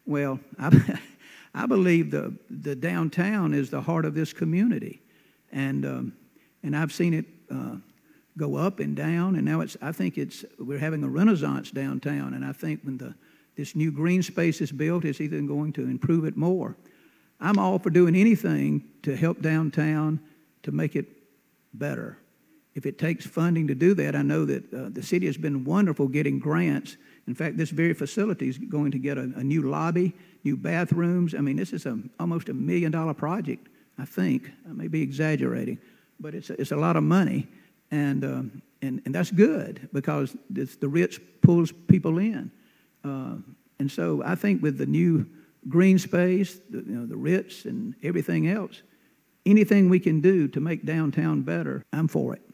Well, I believe the downtown is the heart of this community, and I've seen it go up and down, and now I think we're having a renaissance downtown, and I think when this new green space is built, it's even going to improve it more. I'm all for doing anything to help downtown to make it better. If it takes funding to do that, I know that the city has been wonderful getting grants. In fact, this very facility is going to get a new lobby, new bathrooms. I mean, this is almost $1 million project, I think. I may be exaggerating, but it's a lot of money, and that's good because the rich pulls people in. And so I think with the new green space, the Ritz and everything else, anything we can do to make downtown better, I'm for it.